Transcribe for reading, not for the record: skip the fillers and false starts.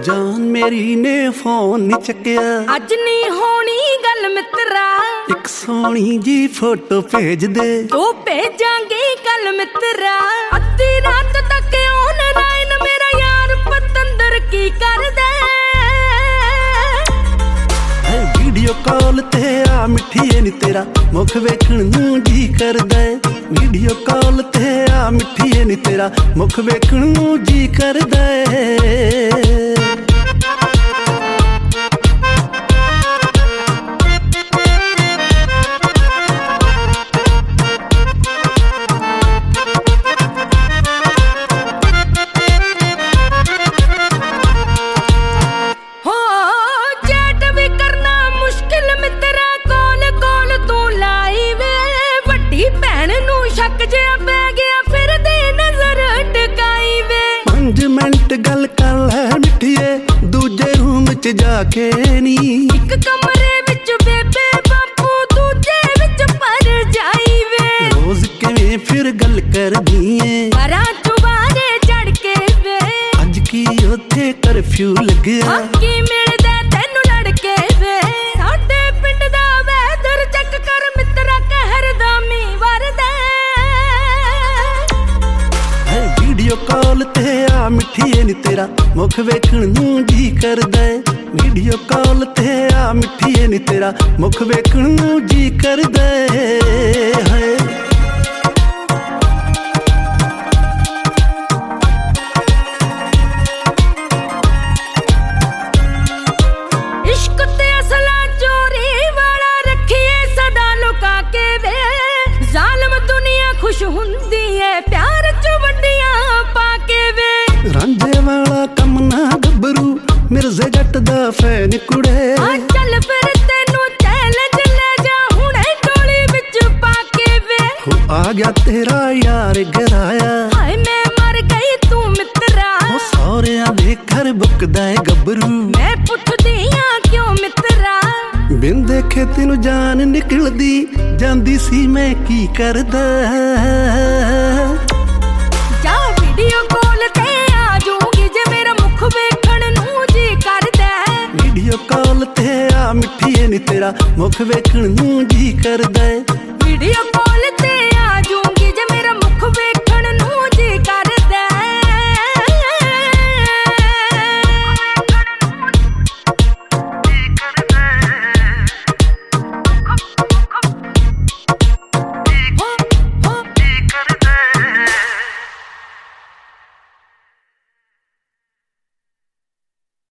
जान मेरी ने फोन नहीं चक्या, अज नहीं होनी गल मित्रा। एक सोनी जी फोटो भेज दे, तो भेजांगे कल मित्रा। अद्धी रात तक ऑनलाइन मेरा यार पतंदर की कर दे। वीडियो कॉल ते आ मिठिए नी तेरा मुख वेखण नूं जी करदा है। वीडियो कॉल ते आ मिठिए नी तेरा मुख वेखण नूं जी करदा है। गल कर लै मिठिए दूजे रूम च जाके नी, एक कमरे विच बेबे बापू दूजे विच पर जाई वे। रोज किवें फिर गल कर दिए परा चुबारे चढ़ के वे। अज की उत्थे कर्फ्यू लग्या, की मिलदा तैनू लड़के वे। साडे पिंड दा वैदर चेक कर मित्रा कहर दा मीं वरदा। वीडियो कॉल ते आ मिठिए नी तेरा मुख वेखण नूं जी करदा है। वीडियो कॉल ते आ मिठिए नी तेरा मुख वेखण नूं जी करदा है। इश्क ते असला चोरी वाला रखिए सदा लुका के वे। जालिम दुनिया खुश हुंदी है प्यार च वड्डियां पाके वे। रांझे वाला कम ना गबरू मिर्जे जट दा फैन कुड़े। चल फिर तेनू चैलेंज ले जा हुणे टोली विच पाके वे। आ गया तेरा यार गराया, हाय मैं मर गई तू मित्रा। सौरियां दे घर बुकदा है गबरू, मैं पुछदी हां क्यों मित्रा। बिन देखे तेनू जान निकलदी जांदी सी मैं की करदा। जा वीडियो कॉल ते आ जूंगी जे मेरा मुख वेखण नूं जी करदा। वीडियो कॉल ते आ मिठिए नी तेरा मुख वेखण नूं जी करदा है। Video call